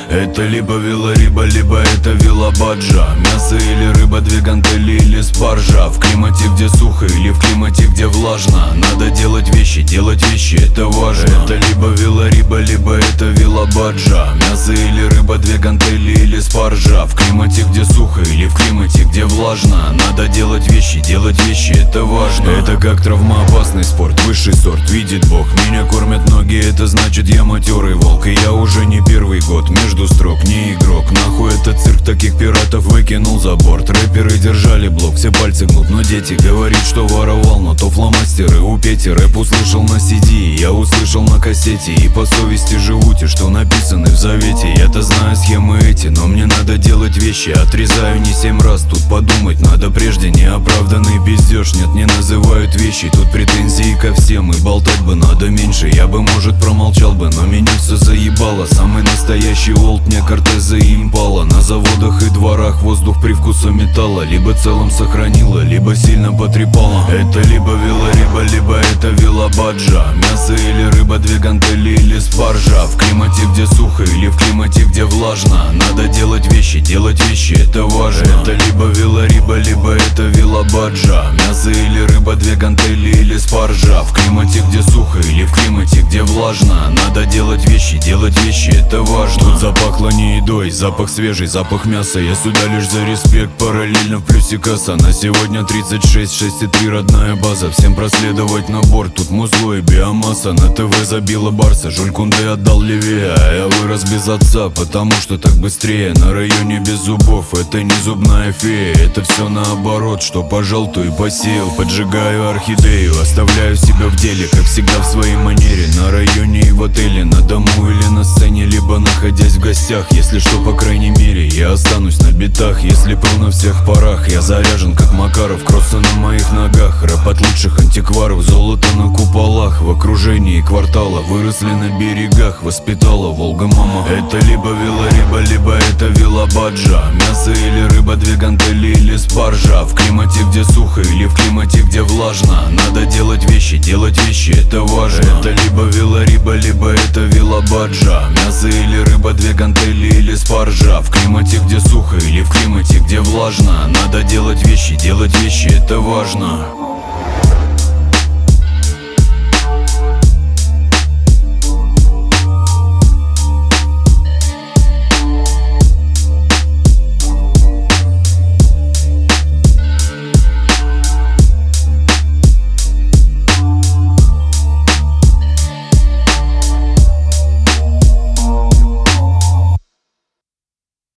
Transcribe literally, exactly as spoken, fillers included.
Это либо велориба, либо это велобаджа. Мясо или рыба, две гантели или спаржа. В климате, где сухо, или в климате, где влажно, надо делать вещи, делать вещи, это важно. Это либо велориба, либо это велобаджа. Мясо или рыба, две гантели или спаржа. В климате, где сухо, или в климате, где влажно, надо делать вещи, делать вещи, это важно. Это как травмоопасный спорт, высший сорт, видит Бог. Меня кормят ноги, это значит я матерый волк. И я уже не первый год между строк, не игрок. Нахуй этот цирк, таких пиратов выкинул за борт. Рэперы держали блок, все пальцы гнут, но дети говорит, что воровал, но то фломастеры у Пети. Рэп услышал на си ди, я услышал на кассете. И по совести живу те, что написаны в завете. Я-то знаю схемы эти, но мне надо делать вещи. Отрезаю не семь раз, тут подумать надо прежде. Неоправданный пиздеж, нет, не называют вещи. Тут претензии ко всем, и болтать бы надо меньше. Я бы, может, промолчал бы, но меня все заебало. Самый настоящий олд, мне Кортеза и Импала. На заводах и дворах воздух привкуса металла. Либо целым сохранила, либо сильно потрепала. Это либо велориба, либо это велобаджа. Мясо или рыба, две гантели или спаржа. В климате, где сухо, или в климате, где влажно, надо делать вещи, делать вещи, это важно. Это либо велориба, либо это велобаджа. Мясо или рыба, две гантели или спаржа. В климате, где сухо, или в климате, где влажно, надо делать вещи, делать вещи, это важно. Тут запахло не едой, запах свежий, запах мяса. Я сюда лишь за респект, параллельно в плюсе касса. На сегодня тридцать шесть, шесть и три родная база. Всем проследовать на борт, тут музло и биомасса. На ТВ забила Барса, Жуль Кунде отдал левее. А я вырос без отца, потому что так быстрее. На районе без зубов, это не зубная фея. Это все наоборот, что пожал, то и посеял. Поджигаю орхидею, оставляю себя в деле, как всегда в своей манере. На районе и в отеле, на дому или на сцене, либо находясь в гостях. Если что, по крайней мере, я останусь на битах. Если пыл на всех парах, я заряжен как Макаров. Кроссы на моих ногах, рэп от лучших антикваров. Золото на куполах, в окружении квартала. Выросли на берегах, воспитала Волга мама. Это либо велориба, либо это велобаджа. Мясо или рыба, две гантели или спаржа. В климате, где сухо, или в климате, где влажно, надо делать вещи, делать вещи, это важно. Это либо велориба, либо это велобаджа. Мясо или рыба, две гантели или спаржа. В климате, где сухо, или в климате, где влажно, надо делать вещи, делать вещи, это важно.